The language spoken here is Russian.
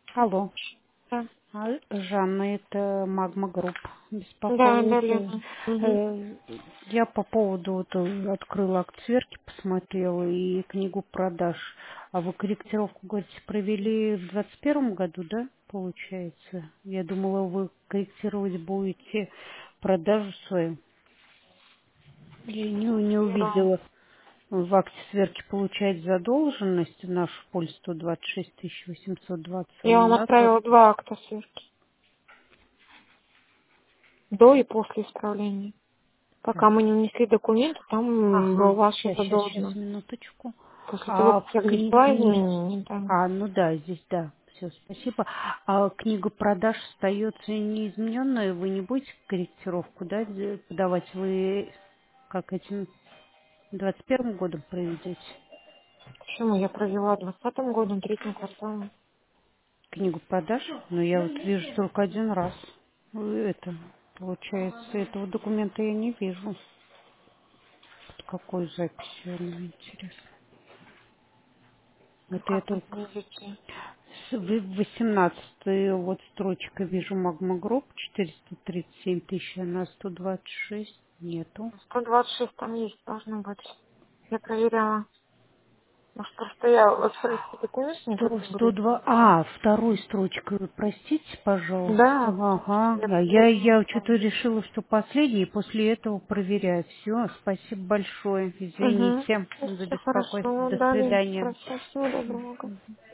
Алло. Да, Жанна, это Магма Групп да, беспокоит. Лена. Мгм. Я по поводу открыла акт сверки, посмотрела и книгу продаж. А вы корректировку, говорите, провели в 21 году, да, получается? Я думала, вы корректировать будете продажу свою. Я не Да. увидела. В акте сверки получает задолженность в нашу пользу 126 Я вам 820. отправила два акта сверки. До и после исправления. Так. Пока мы не внесли документы, там была Ага, ваша сейчас, задолженность. минуточку. После того, А как в я внесла книге... изменения, да. Ну да, здесь да. Все, спасибо. А книга продаж остается неизмененной. Вы не будете корректировку, да, подавать? Вы как этим 21 годом проведете Почему я провела 2020 годом, третьим кварталом? книгу продаж? Но я вот вижу только один раз. Это, получается, этого документа я не вижу. Под какой записью она, интересно. Ну, Это я как вы только не видите? 18 вот строчка вижу Магма Групп 437 тысяч, а на 126 нету. 126 там есть, должно быть. Я проверяла. Может, просто я вот документ не тот выбрала. 102, второй строчкой, вы простите, пожалуйста. Да, Ага, я а проверяла. я что-то решила, что последний, и после этого проверяю. Все, спасибо большое, Угу. извините за Все беспокойство. хорошо. До Далее. свидания. Хорошо. Всего доброго.